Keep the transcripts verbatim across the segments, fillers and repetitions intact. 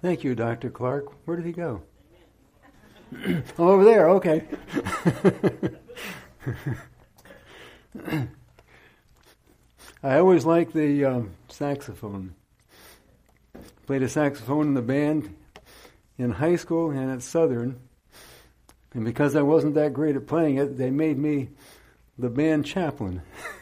Thank you, Doctor Clark. Where did he go? Oh, over there, okay. I always liked the um, saxophone. Played a saxophone in the band in high school and at Southern. And because I wasn't that great at playing it, they made me the band chaplain.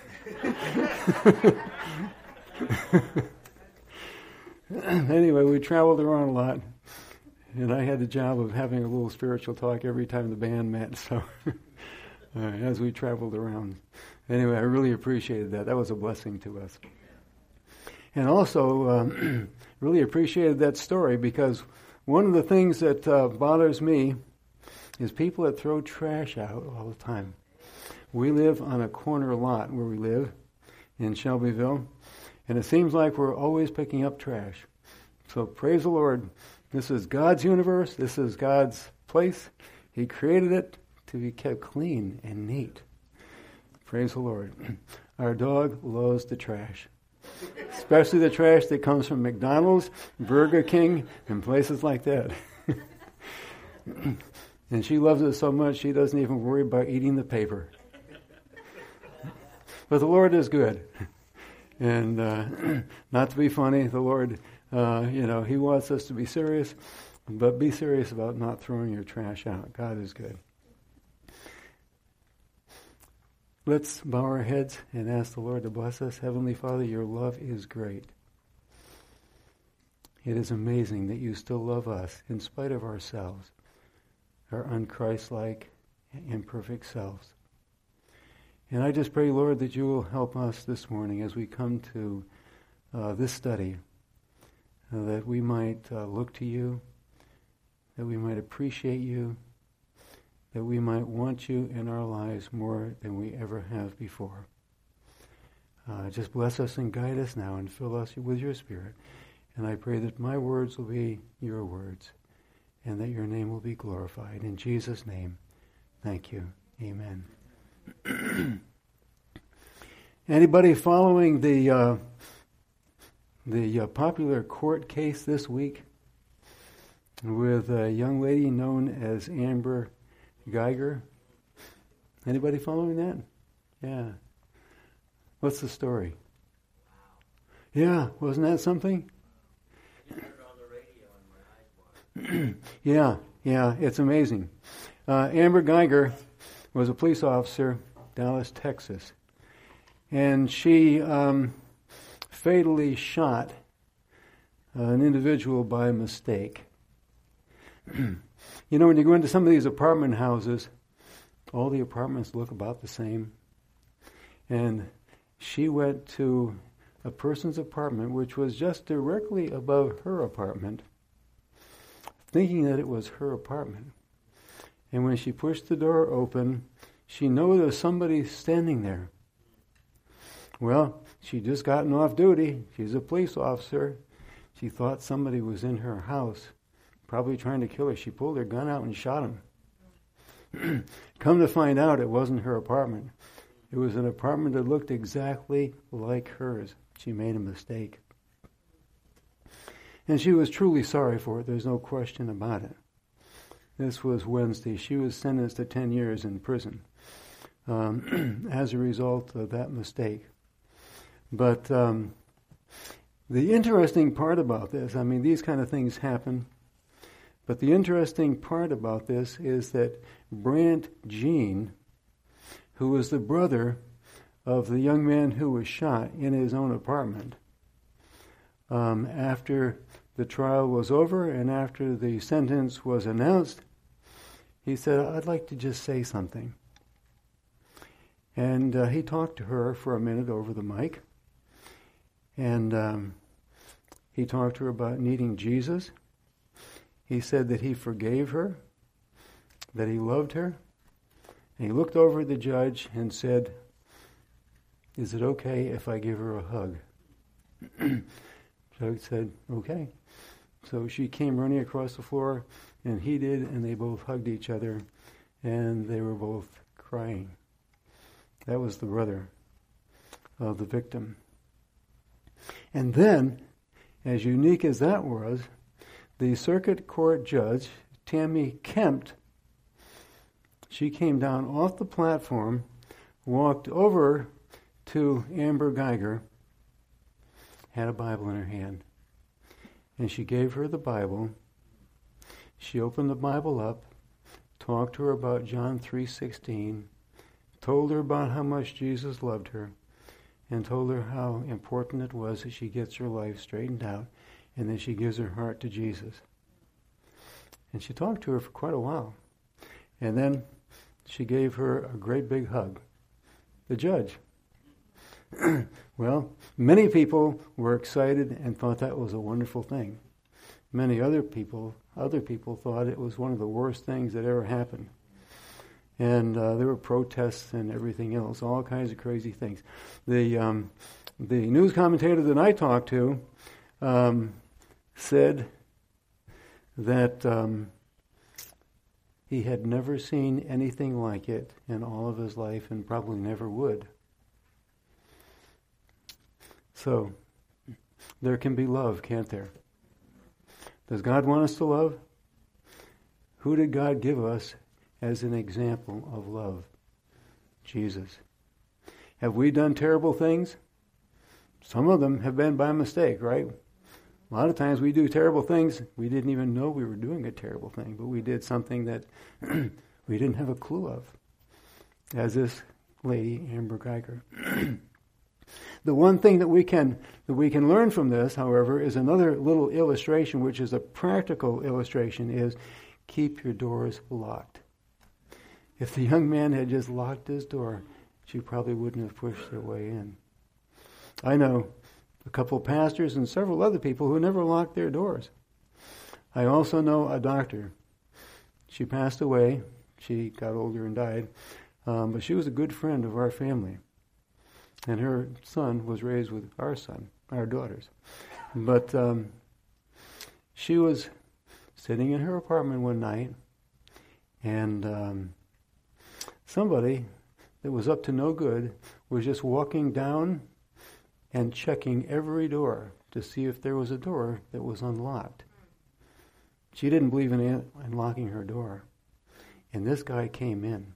Anyway, we traveled around a lot. And I had the job of having a little spiritual talk every time the band met, so uh, as we traveled around. Anyway, I really appreciated that. That was a blessing to us. And also, um, really appreciated that story because one of the things that uh, bothers me is people that throw trash out all the time. We live on a corner lot where we live in Shelbyville, and it seems like we're always picking up trash. So praise the Lord. This is God's universe. This is God's place. He created it to be kept clean and neat. Praise the Lord. Our dog loves the trash, especially the trash that comes from McDonald's, Burger King, and places like that. And she loves it so much she doesn't even worry about eating the paper. But the Lord is good. And uh, not to be funny, the Lord... Uh, you know, He wants us to be serious, but be serious about not throwing your trash out. God is good. Let's bow our heads and ask the Lord to bless us. Heavenly Father, your love is great. It is amazing that you still love us in spite of ourselves, our un-Christ-like, imperfect selves. And I just pray, Lord, that you will help us this morning as we come to uh, this study, Uh, that we might uh, look to you, that we might appreciate you, that we might want you in our lives more than we ever have before. Uh, just bless us and guide us now and fill us with your Spirit. And I pray that my words will be your words and that your name will be glorified. In Jesus' name, thank you. Amen. Anybody following the... Uh, The uh, popular court case this week with a young lady known as Amber Guyger? Anybody following that? Yeah. What's the story? Wow. Yeah, wasn't that something? I heard it on the radio and my eyes watered. yeah, yeah, it's amazing. Uh, Amber Guyger was a police officer, Dallas, Texas. And she... Um, fatally shot uh, an individual by mistake. You know, when you go into some of these apartment houses, all the apartments look about the same. And she went to a person's apartment, which was just directly above her apartment, thinking that it was her apartment. And when she pushed the door open, she knew there was somebody standing there. Well, she'd just gotten off duty. She's a police officer. She thought somebody was in her house, probably trying to kill her. She pulled her gun out and shot him. Come to find out, it wasn't her apartment. It was an apartment that looked exactly like hers. She made a mistake. And she was truly sorry for it. There's no question about it. This was Wednesday. She was sentenced to ten years in prison um, as a result of that mistake. But um, the interesting part about this, I mean, these kind of things happen, but the interesting part about this is that Brant Jean, who was the brother of the young man who was shot in his own apartment, um, after the trial was over and after the sentence was announced, he said, I'd like to just say something. And uh, he talked to her for a minute over the mic. And um, he talked to her about needing Jesus. He said that he forgave her, that he loved her. And he looked over at the judge and said, is it okay if I give her a hug? Judge said, okay. So she came running across the floor, and he did, and they both hugged each other, and they were both crying. That was the brother of the victim. And then, as unique as that was, the circuit court judge, Tammy Kempt, she came down off the platform, walked over to Amber Geiger, had a Bible in her hand, and she gave her the Bible. She opened the Bible up, talked to her about John three sixteen, told her about how much Jesus loved her, and told her how important it was that she gets her life straightened out and that she gives her heart to Jesus. And she talked to her for quite a while. And then she gave her a great big hug. The judge. Well, many people were excited and thought that was a wonderful thing. Many other people, other people thought it was one of the worst things that ever happened. And uh, there were protests and everything else, all kinds of crazy things. The um, the news commentator that I talked to um, said that um, he had never seen anything like it in all of his life and probably never would. So, there can be love, can't there? Does God want us to love? Who did God give us as an example of love? Jesus. Have we done terrible things? Some of them have been by mistake, right? A lot of times we do terrible things. We didn't even know we were doing a terrible thing, but we did something that we didn't have a clue of. As this lady, Amber Geiger. The one thing that we can that we can learn from this, however, is another little illustration, which is a practical illustration, is keep your doors locked. If the young man had just locked his door, she probably wouldn't have pushed her way in. I know a couple of pastors and several other people who never locked their doors. I also know a doctor. She passed away. She got older and died. Um, but she was a good friend of our family. And her son was raised with our son, our daughters. But um, she was sitting in her apartment one night, and um, somebody that was up to no good was just walking down and checking every door to see if there was a door that was unlocked. She didn't believe in unlocking her door. And this guy came in.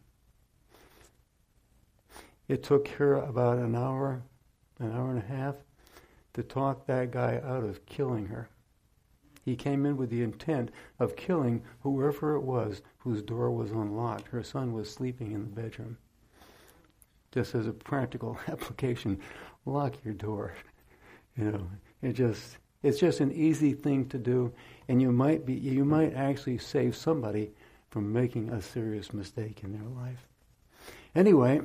It took her about an hour, an hour and a half, to talk that guy out of killing her. He came in with the intent of killing whoever it was whose door was unlocked. Her son was sleeping in the bedroom. Just as a practical application, lock your door. You know, it just it's just an easy thing to do, and you might be you might actually save somebody from making a serious mistake in their life. Anyway,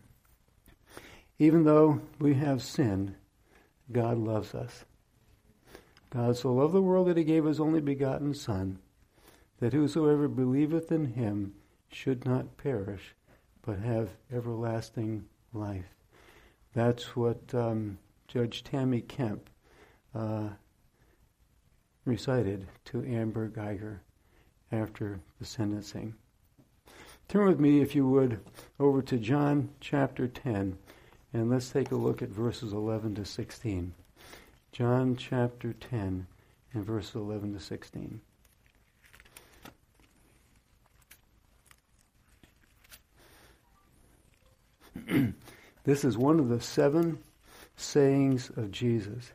even though we have sinned, God loves us. God so loved the world that he gave his only begotten Son, that whosoever believeth in him should not perish, but have everlasting life. That's what um, Judge Tammy Kemp uh, recited to Amber Geiger after the sentencing. Turn with me, if you would, over to John chapter ten, and let's take a look at verses eleven to sixteen. John chapter ten and verses eleven to sixteen. This is one of the seven sayings of Jesus.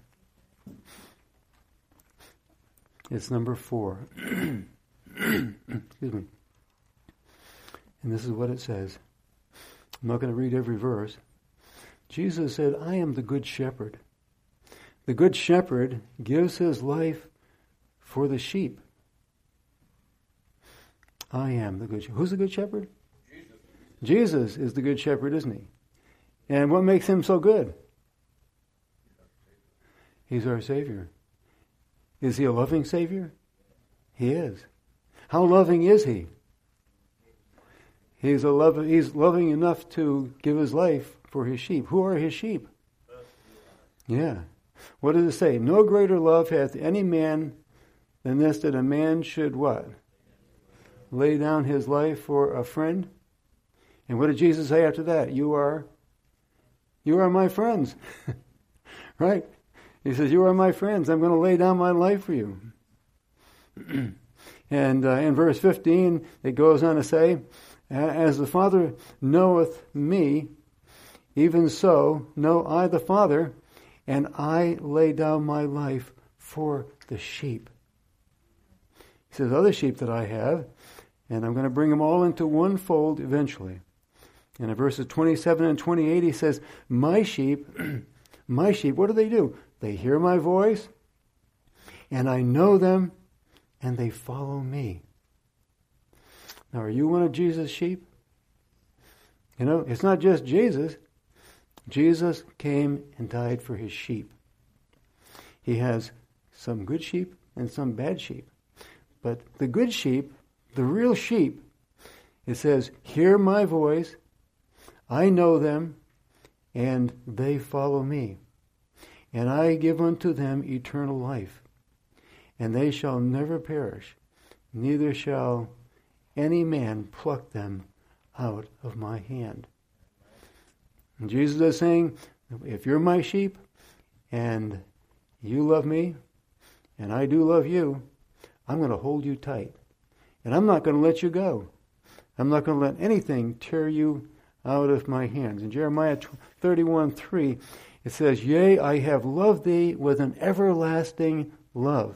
It's number four. Excuse me. And this is what it says. I'm not going to read every verse. Jesus said, I am the good shepherd. The good shepherd gives his life for the sheep. I am the good shepherd. Who's the good shepherd? Jesus. Jesus is the good shepherd, isn't he? And what makes him so good? He's our Savior. Is he a loving Savior? He is. How loving is he? He's a love, he's loving enough to give his life for his sheep. Who are his sheep? Yeah. What does it say? No greater love hath any man than this, that a man should what? Lay down his life for a friend. And what did Jesus say after that? You are, you are my friends. Right? He says, you are my friends. I'm going to lay down my life for you. And uh, in verse fifteen, it goes on to say, as the Father knoweth me, even so know I the Father, and I lay down my life for the sheep. He says, other sheep that I have, and I'm going to bring them all into one fold eventually. And in verses twenty-seven and twenty-eight, he says, my sheep, my sheep, what do they do? They hear my voice, and I know them, and they follow me. Now, are you one of Jesus' sheep? You know, it's not just Jesus. Jesus came and died for his sheep. He has some good sheep and some bad sheep. But the good sheep, the real sheep, it says, hear my voice, I know them, and they follow me. And I give unto them eternal life, and they shall never perish, neither shall any man pluck them out of my hand. And Jesus is saying, if you're my sheep, and you love me, and I do love you, I'm going to hold you tight. And I'm not going to let you go. I'm not going to let anything tear you out of my hands. In Jeremiah thirty-one three, it says, yea, I have loved thee with an everlasting love.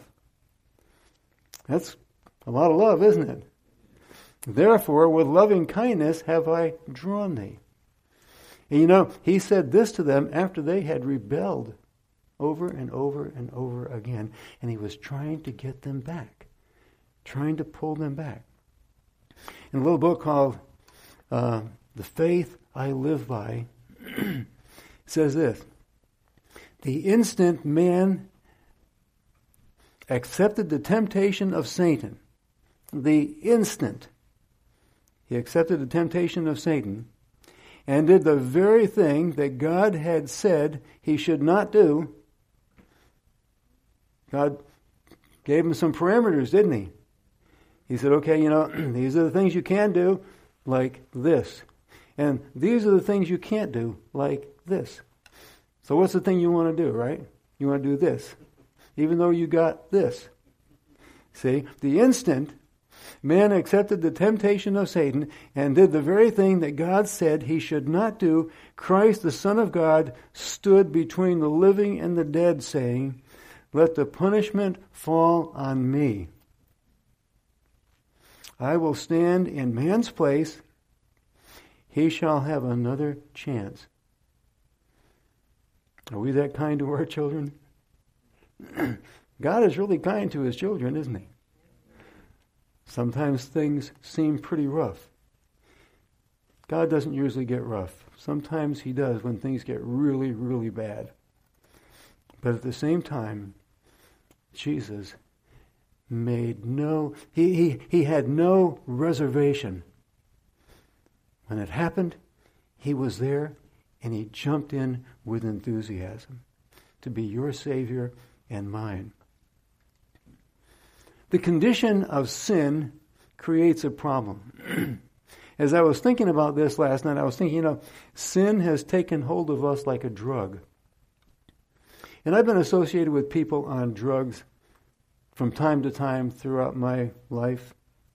That's a lot of love, isn't it? Therefore, with loving kindness have I drawn thee. And you know, he said this to them after they had rebelled over and over and over again. And he was trying to get them back. Trying to pull them back. In a little book called uh, The Faith I Live By, it says this. The instant man accepted the temptation of Satan, the instant he accepted the temptation of Satan, and did the very thing that God had said he should not do. God gave him some parameters, didn't he? He said, okay, you know, these are the things you can do, like this. And these are the things you can't do, like this. So what's the thing you want to do, right? You want to do this, even though you got this. See, the instant man accepted the temptation of Satan and did the very thing that God said he should not do, Christ, the Son of God, stood between the living and the dead, saying, let the punishment fall on me. I will stand in man's place. He shall have another chance. Are we that kind to our children? God is really kind to his children, isn't he? Sometimes things seem pretty rough. God doesn't usually get rough. Sometimes he does when things get really, really bad. But at the same time, Jesus made no, he, he, he had no reservation. When it happened, he was there and he jumped in with enthusiasm to be your Savior and mine. The condition of sin creates a problem. As I was thinking about this last night, I was thinking, you know, sin has taken hold of us like a drug. And I've been associated with people on drugs from time to time throughout my life.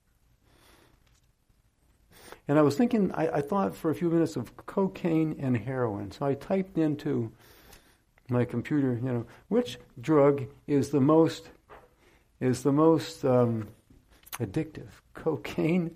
And I was thinking, I, I thought for a few minutes of cocaine and heroin. So I typed into my computer, you know, which drug is the most is the most um, addictive, cocaine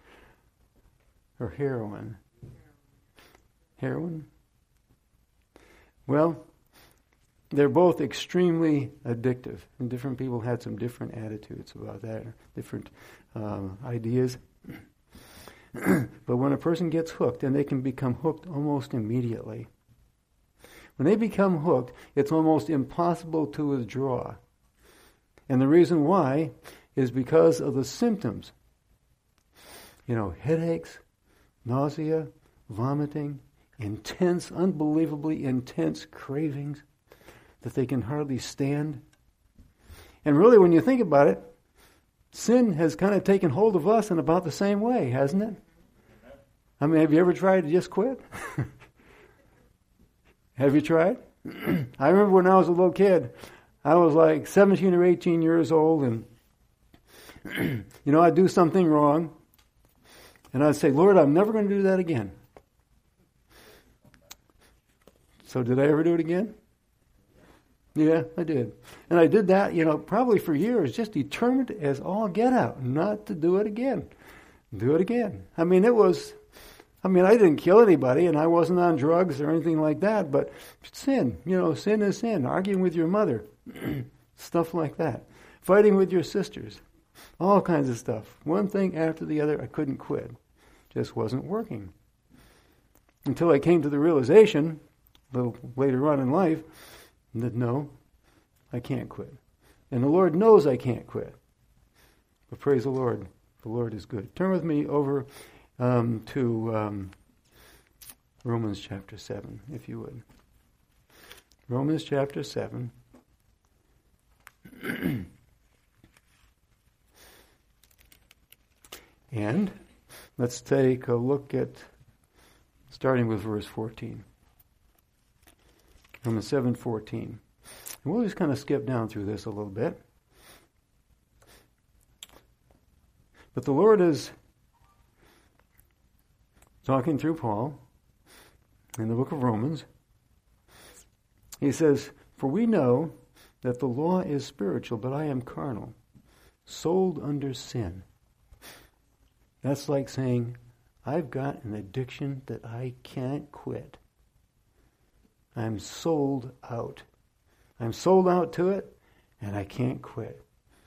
or heroin? Heroin? Well, they're both extremely addictive, and different people had some different attitudes about that, or different um, ideas. But when a person gets hooked, and they can become hooked almost immediately. When they become hooked, it's almost impossible to withdraw. And the reason why is because of the symptoms. You know, headaches, nausea, vomiting, intense, unbelievably intense cravings that they can hardly stand. And really, when you think about it, sin has kind of taken hold of us in about the same way, hasn't it? I mean, have you ever tried to just quit? Have you tried? I remember when I was a little kid, I was like seventeen or eighteen years old, and you know, I'd do something wrong, and I'd say, Lord, I'm never going to do that again. So did I ever do it again? Yeah, I did. And I did that, you know, probably for years, just determined as all get out, not to do it again. Do it again. I mean, it was, I mean, I didn't kill anybody, and I wasn't on drugs or anything like that, but sin, you know, sin is sin. Arguing with your mother, stuff like that. Fighting with your sisters, all kinds of stuff. One thing after the other, I couldn't quit. Just wasn't working. Until I came to the realization, a little later on in life, that no, I can't quit. And the Lord knows I can't quit. But praise the Lord. The Lord is good. Turn with me over um, to um, Romans chapter seven, if you would. Romans chapter seven. And let's take a look at, starting with verse fourteen. Romans seven fourteen. And we'll just kind of skip down through this a little bit. But the Lord is talking through Paul in the book of Romans. He says, "For we know that the law is spiritual, but I am carnal, sold under sin." That's like saying, I've got an addiction that I can't quit. I'm sold out. I'm sold out to it, and I can't quit.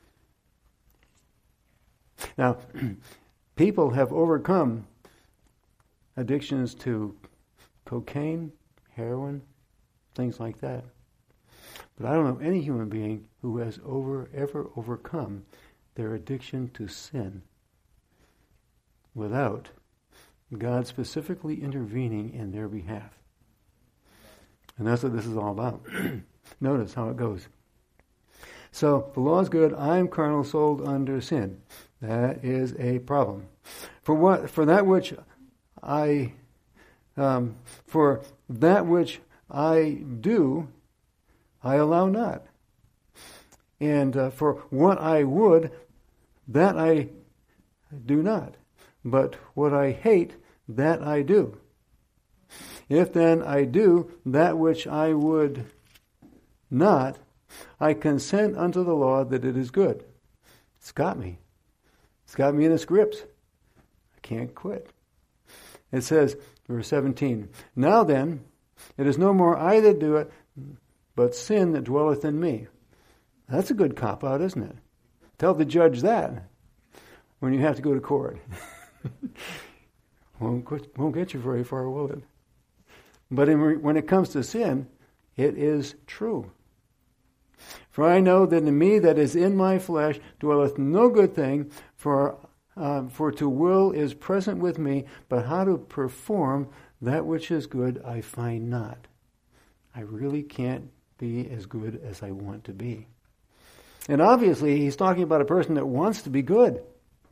Now, people have overcome addictions to cocaine, heroin, things like that. But I don't know any human being who has over ever overcome their addiction to sin without God specifically intervening in their behalf. And that's what this is all about. Notice how it goes. So, the law is good. I am carnal, sold under sin. That is a problem. For what? For that which I, um, for that which I do, I allow not. And uh, for what I would, that I do not. But what I hate, that I do. If then I do that which I would not, I consent unto the law that it is good. It's got me. It's got me in its grips. I can't quit. It says, verse seventeen, "Now then, it is no more I that do it, but sin that dwelleth in me." That's a good cop-out, isn't it? Tell the judge that when you have to go to court. won't, won't get you very far, will it? But in, when it comes to sin, it is true. "For I know that in me that is in my flesh dwelleth no good thing, for uh, for to will is present with me, but how to perform that which is good I find not." I really can't be as good as I want to be. And obviously he's talking about a person that wants to be good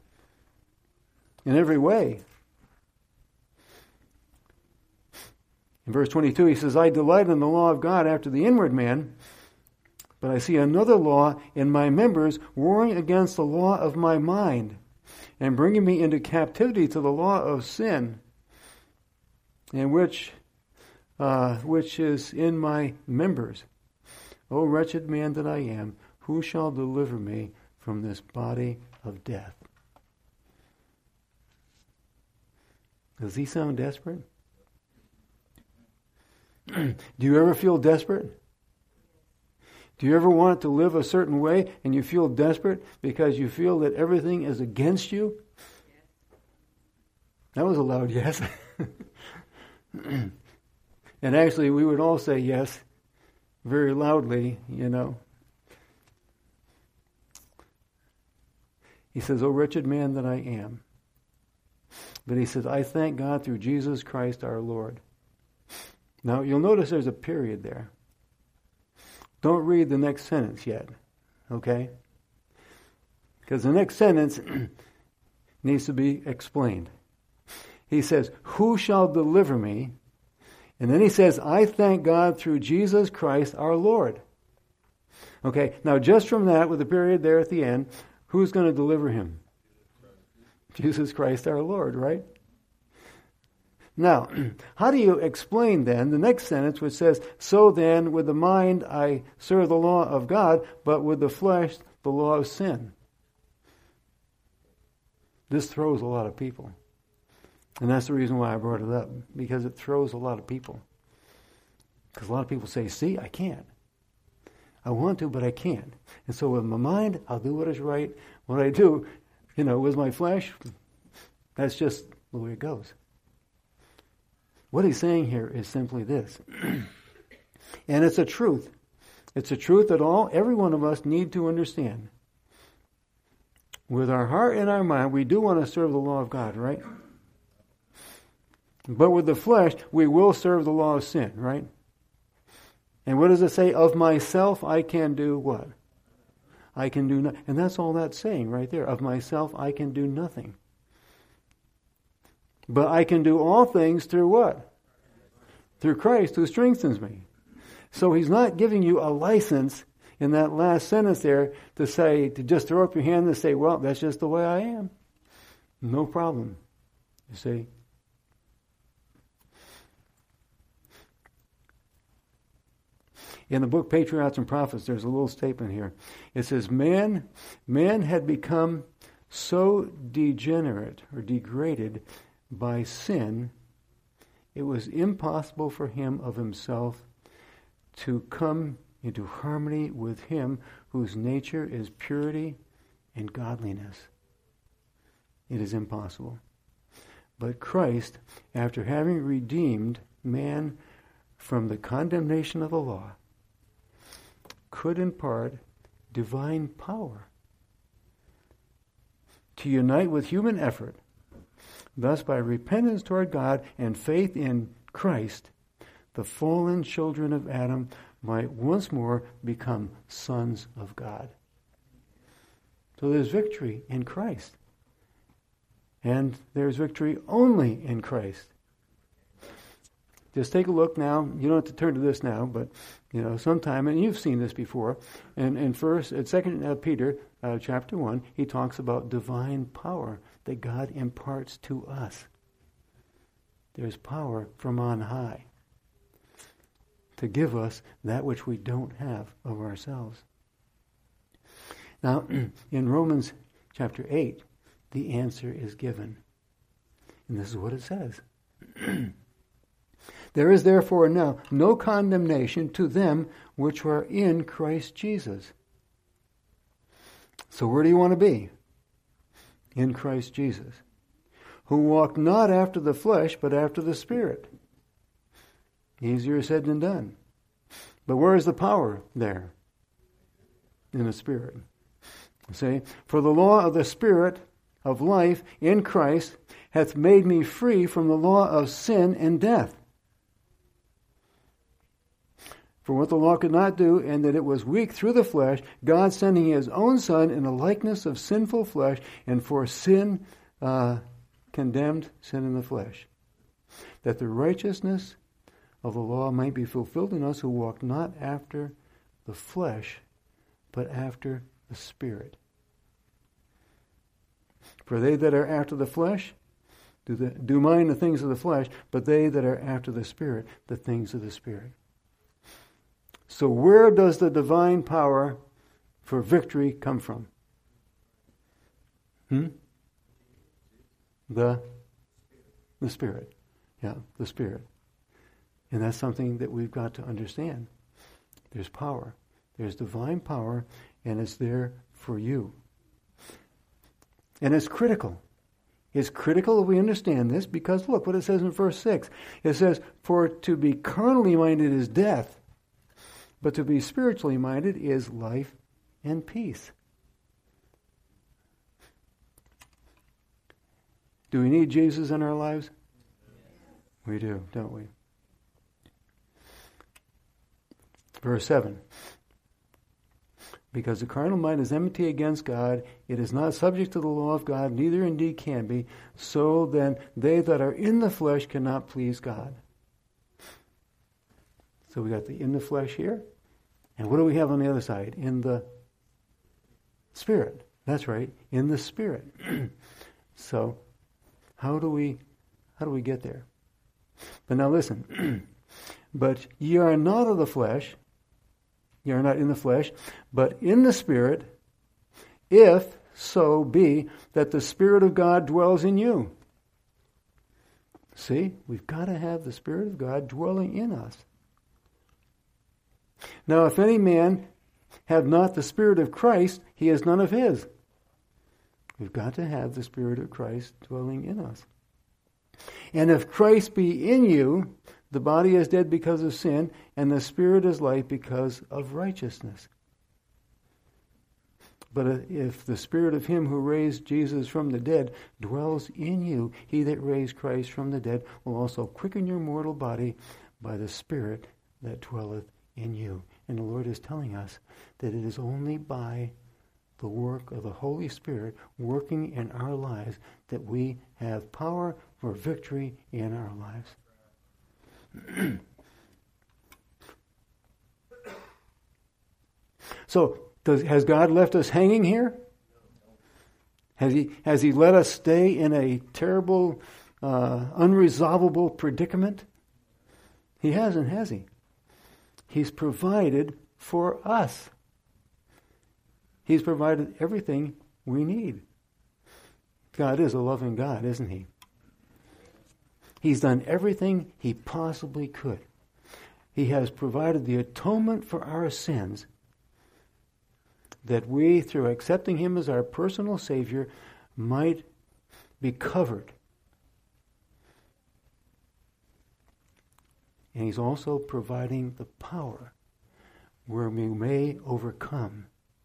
in every way. In verse twenty-two he says, "I delight in the law of God after the inward man, but I see another law in my members, warring against the law of my mind, and bringing me into captivity to the law of sin, and which uh, which is in my members. O wretched man that I am, who shall deliver me from this body of death?" Does he sound desperate? Do you ever feel desperate? Do you ever want to live a certain way and you feel desperate because you feel that everything is against you? Yes. That was a loud yes. And actually we would all say yes very loudly, you know. He says, "O wretched man that I am." But he says, "I thank God through Jesus Christ our Lord." Now you'll notice there's a period there. Don't read the next sentence yet, okay? Because the next sentence needs to be explained. He says, "Who shall deliver me?" And then he says, "I thank God through Jesus Christ our Lord." Okay, now just from that, with the period there at the end, Who's going to deliver him? Jesus Christ our Lord, right? Now, how do you explain then the next sentence which says, so then with the mind I serve the law of God, but with the flesh the law of sin? This throws a lot of people. And that's the reason why I brought it up, because it throws a lot of people. Because a lot of people say, see, I can't. I want to, but I can't. And so with my mind, I'll do what is right. What I do, you know, with my flesh, that's just the way it goes. What he's saying here is simply this. And it's a truth. It's a truth that all, every one of us need to understand. With our heart and our mind, we do want to serve the law of God, right? But with the flesh, we will serve the law of sin, right? And what does it say? Of myself, I can do what? I can do nothing. And that's all that's saying right there. Of myself, I can do nothing. But I can do all things through what? Through Christ who strengthens me. So he's not giving you a license in that last sentence there to say, to just throw up your hand and say, well, that's just the way I am. No problem. You see? In the book Patriarchs and Prophets, there's a little statement here. It says, man, man had become so degenerate or degraded by sin, it was impossible for him of himself to come into harmony with him whose nature is purity and godliness. It is impossible. But Christ, after having redeemed man from the condemnation of the law, could impart divine power to unite with human effort. Thus, by repentance toward God and faith in Christ, the fallen children of Adam might once more become sons of God. So there's victory in Christ. And there's victory only in Christ. Just take a look now. You don't have to turn to this now, but you know, sometime, and you've seen this before. And in first, at Second uh, Peter, uh, chapter one, he talks about divine power that God imparts to us. There's power from on high to give us that which we don't have of ourselves. Now, in Romans chapter eight, the answer is given, and this is what it says. There is therefore now no condemnation to them which are in Christ Jesus. So where do you want to be? In Christ Jesus. Who walk not after the flesh, but after the Spirit. Easier said than done. But where is the power there? In the Spirit. See? For the law of the Spirit of life in Christ hath made me free from the law of sin and death. For what the law could not do, and that it was weak through the flesh, God sending his own Son in the likeness of sinful flesh, and for sin uh, condemned sin in the flesh, that the righteousness of the law might be fulfilled in us who walk not after the flesh, but after the Spirit. For they that are after the flesh do, the, do mind the things of the flesh, but they that are after the Spirit, the things of the Spirit. So where does the divine power for victory come from? Hmm? The, the Spirit. Yeah, the Spirit. And that's something that we've got to understand. There's power. There's divine power, and it's there for you. And it's critical. It's critical that we understand this, because look what it says in verse six. It says, for to be carnally minded is death, but to be spiritually minded is life and peace. Do we need Jesus in our lives? We do, don't we? Verse seven. Because the carnal mind is enmity against God, it is not subject to the law of God, neither indeed can be. So then they that are in the flesh cannot please God. So we got the in the flesh here. And what do we have on the other side? In the Spirit. That's right, in the Spirit. So, how do we how do we get there? But now listen. But ye are not of the flesh, ye are not in the flesh, but in the Spirit, if so be that the Spirit of God dwells in you. See, we've got to have the Spirit of God dwelling in us. Now, if any man have not the Spirit of Christ, he has none of his. We've got to have the Spirit of Christ dwelling in us. And if Christ be in you, the body is dead because of sin, and the Spirit is life because of righteousness. But if the Spirit of him who raised Jesus from the dead dwells in you, he that raised Christ from the dead will also quicken your mortal body by the Spirit that dwelleth in you. And the Lord is telling us that it is only by the work of the Holy Spirit working in our lives that we have power for victory in our lives. So, does, has God left us hanging here? Has he, has he let us stay in a terrible, uh, unresolvable predicament? He hasn't, has he? He's provided for us. He's provided everything we need. God is a loving God, isn't he? He's done everything he possibly could. He has provided the atonement for our sins, that we, through accepting him as our personal Savior, might be covered. And he's also providing the power where we may overcome.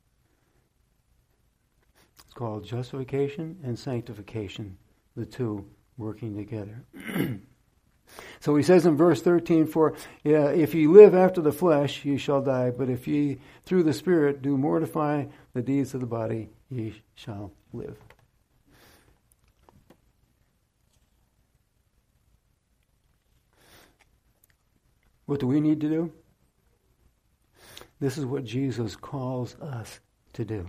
It's called justification and sanctification, the two working together. So he says in verse thirteen, For uh, if ye live after the flesh, ye shall die, but if ye through the Spirit do mortify the deeds of the body, ye shall live. What do we need to do? This is what Jesus calls us to do.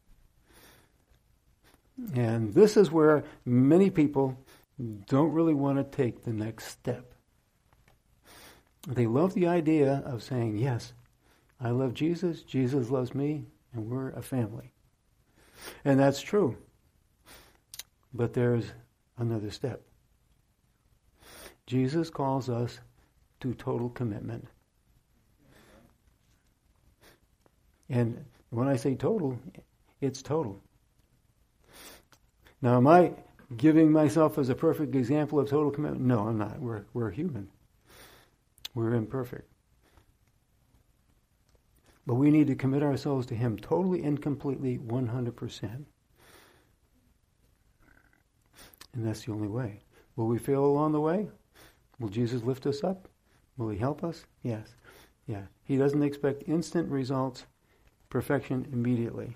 And this is where many people don't really want to take the next step. They love the idea of saying, yes, I love Jesus, Jesus loves me, and we're a family. And that's true. But there's another step. Jesus calls us to total commitment. And when I say total, it's total. Now, am I giving myself as a perfect example of total commitment? No, I'm not. We're we're human. We're imperfect. But we need to commit ourselves to him totally and completely, one hundred percent. And that's the only way. Will we fail along the way? Will Jesus lift us up? Will he help us? Yes. Yeah. He doesn't expect instant results, perfection immediately.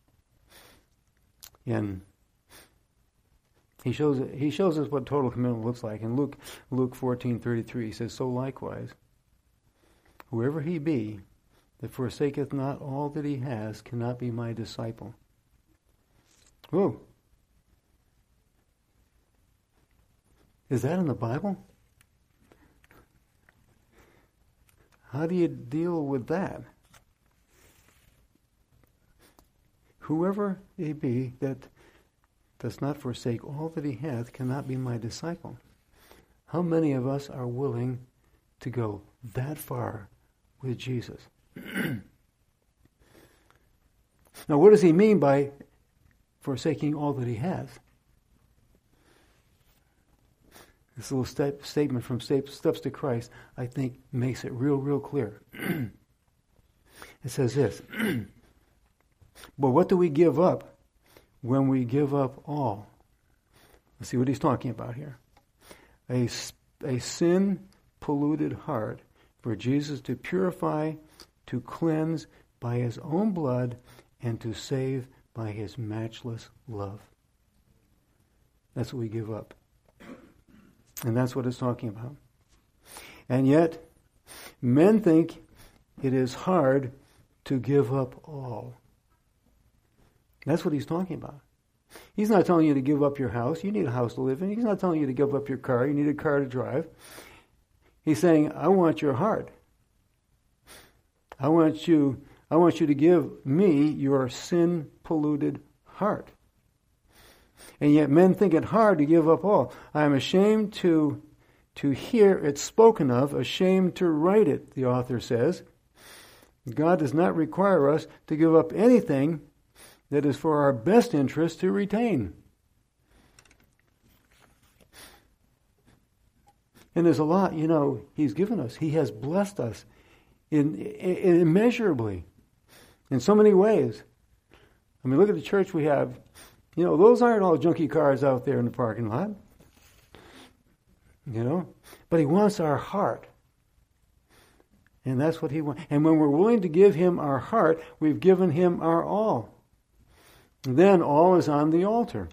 And He shows he shows us what total commitment looks like. In Luke Luke fourteen thirty three, he says, So likewise, whoever he be that forsaketh not all that he has cannot be my disciple. Whoa. Is that in the Bible? How do you deal with that? Whoever he be that does not forsake all that he hath cannot be my disciple. How many of us are willing to go that far with Jesus? Now, what does he mean by forsaking all that he has? This little step, statement from Steps to Christ, I think, makes it real, real clear. It says this, But what do we give up when we give up all? Let's see what he's talking about here. A, a sin-polluted heart for Jesus to purify, to cleanse by his own blood, and to save by his matchless love. That's what we give up. And that's what it's talking about. And yet, men think it is hard to give up all. That's what he's talking about. He's not telling you to give up your house. You need a house to live in. He's not telling you to give up your car. You need a car to drive. He's saying, I want your heart. I want you, I want you to give me your sin-polluted heart. And yet men think it hard to give up all. I am ashamed to, to hear it spoken of, ashamed to write it, the author says. God does not require us to give up anything that is for our best interest to retain. And there's a lot, you know, He's given us. He has blessed us in, in, immeasurably, in so many ways. I mean, look at the church we have. You know, those aren't all junky cars out there in the parking lot. You know? But He wants our heart. And that's what He wants. And when we're willing to give Him our heart, we've given Him our all. Then all is on the altar.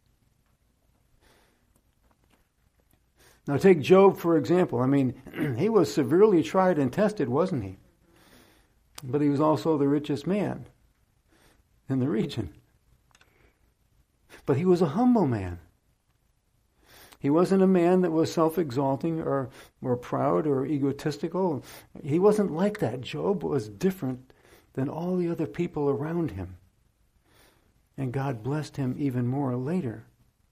Now take Job, for example. I mean, he was severely tried and tested, wasn't he? But he was also the richest man in the region. But he was a humble man. He wasn't a man that was self-exalting or, or proud or egotistical. He wasn't like that. Job was different than all the other people around him. And God blessed him even more later.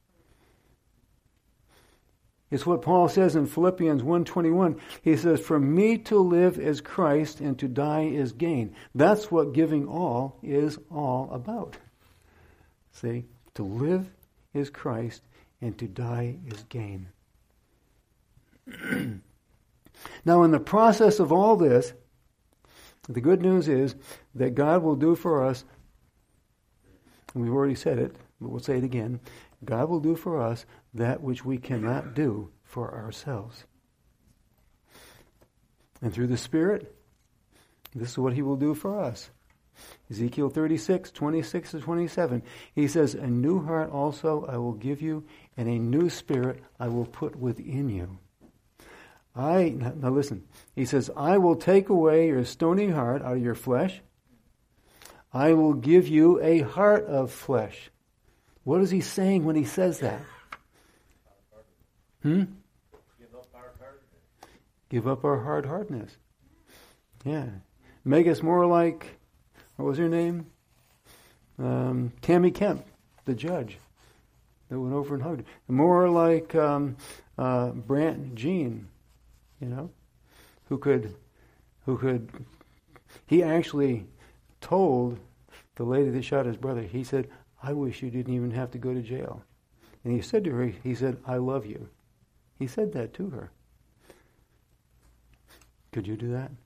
It's what Paul says in Philippians one twenty-one. He says, for me to live is Christ and to die is gain. That's what giving all is all about. See, to live is Christ and to die is gain. Now, in the process of all this, the good news is that God will do for us, and we've already said it, but we'll say it again, God will do for us that which we cannot do for ourselves. And through the Spirit, this is what He will do for us. Ezekiel thirty-six, twenty-six to twenty-seven. He says, a new heart also I will give you, and a new spirit I will put within you. I, now listen, he says, I will take away your stony heart out of your flesh. I will give you a heart of flesh. What is he saying when he says that? Hmm? Give up our hardness. Give up our hard-heartedness. Yeah. Make us more like, what was her name? Um, Tammy Kemp, the judge that went over and hugged her. More like um, uh, Brant Jean, you know, who could, who could, he actually told the lady that shot his brother, he said, I wish you didn't even have to go to jail. And he said to her, he said, I love you. He said that to her. Could you do that?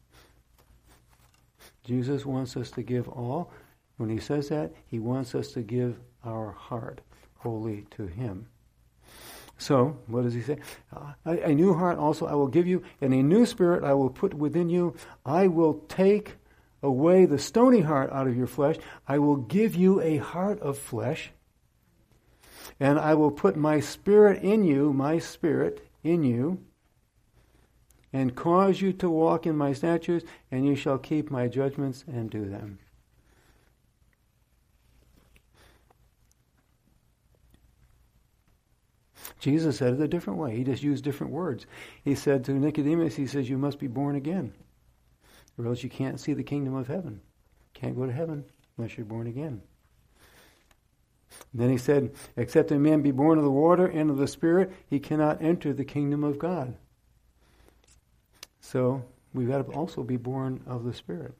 Jesus wants us to give all. When he says that, he wants us to give our heart wholly to him. So, what does he say? A, a new heart also I will give you, and a new spirit I will put within you. I will take away the stony heart out of your flesh. I will give you a heart of flesh. And I will put my spirit in you, my spirit in you, and cause you to walk in my statutes, and you shall keep my judgments and do them. Jesus said it a different way. He just used different words. He said to Nicodemus, he says, you must be born again, or else you can't see the kingdom of heaven. Can't go to heaven unless you're born again. And then he said, except a man be born of the water and of the Spirit, he cannot enter the kingdom of God. So we've got to also be born of the Spirit.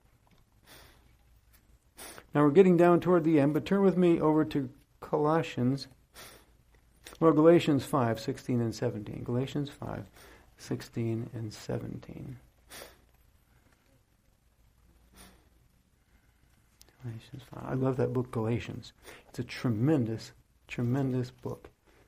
Now we're getting down toward the end, but turn with me over to Colossians, well, Galatians five, sixteen and seventeen. Galatians five, sixteen and seventeen. Galatians five. I love that book, Galatians. It's a tremendous, tremendous book.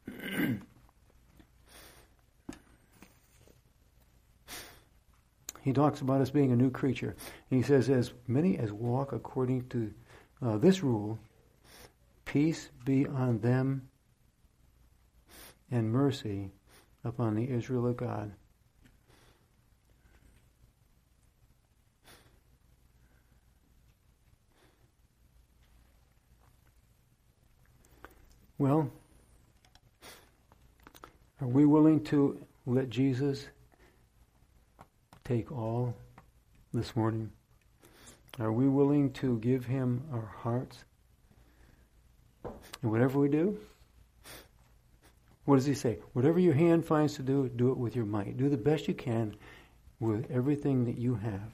He talks about us being a new creature. And he says, as many as walk according to uh, this rule, peace be on them and mercy upon the Israel of God. Well, are we willing to let Jesus take all this morning? Are we willing to give him our hearts? And whatever we do, what does he say? Whatever your hand finds to do, do it with your might. Do the best you can with everything that you have.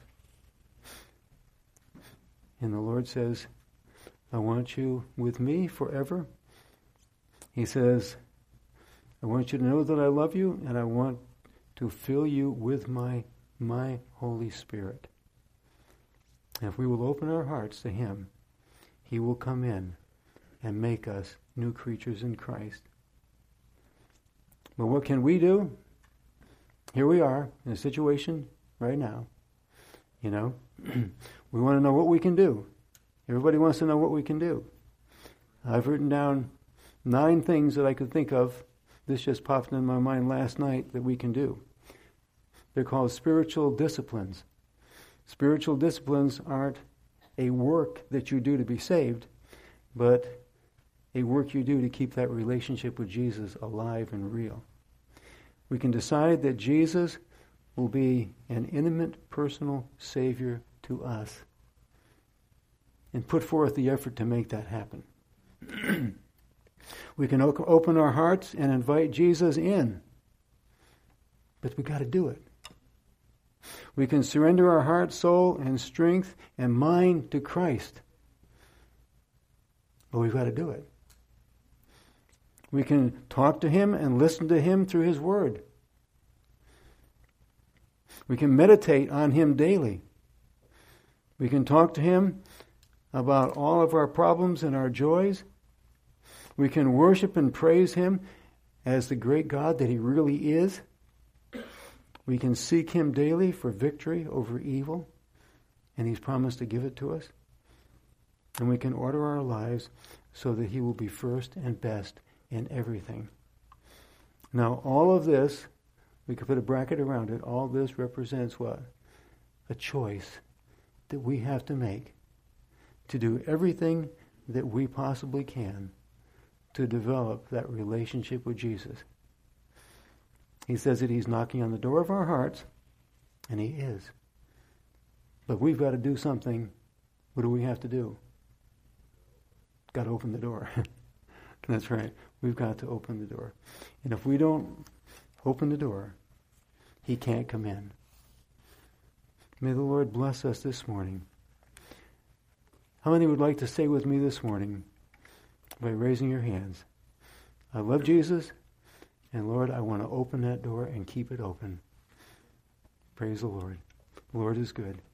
And the Lord says, I want you with me forever. He says, I want you to know that I love you, and I want to fill you with my, my Holy Spirit. And if we will open our hearts to him, he will come in and make us new creatures in Christ. But what can we do? Here we are in a situation right now. You know, we want to know what we can do. Everybody wants to know what we can do. I've written down nine things that I could think of. This just popped in my mind last night that we can do. They're called spiritual disciplines. Spiritual disciplines aren't a work that you do to be saved, but a work you do to keep that relationship with Jesus alive and real. We can decide that Jesus will be an intimate, personal Savior to us and put forth the effort to make that happen. We can o- open our hearts and invite Jesus in, but we've got to do it. We can surrender our heart, soul, and strength and mind to Christ, but we've got to do it. We can talk to him and listen to him through his word. We can meditate on him daily. We can talk to him about all of our problems and our joys. We can worship and praise him as the great God that he really is. We can seek him daily for victory over evil, and he's promised to give it to us. And we can order our lives so that he will be first and best in everything. Now, all of this, we could put a bracket around it, all this represents what? A choice that we have to make to do everything that we possibly can to develop that relationship with Jesus. He says that he's knocking on the door of our hearts, and he is. But we've got to do something. What do we have to do? Got to open the door. That's right. We've got to open the door. And if we don't open the door, he can't come in. May the Lord bless us this morning. How many would like to say with me this morning by raising your hands? I love Jesus, and Lord, I want to open that door and keep it open. Praise the Lord. The Lord is good.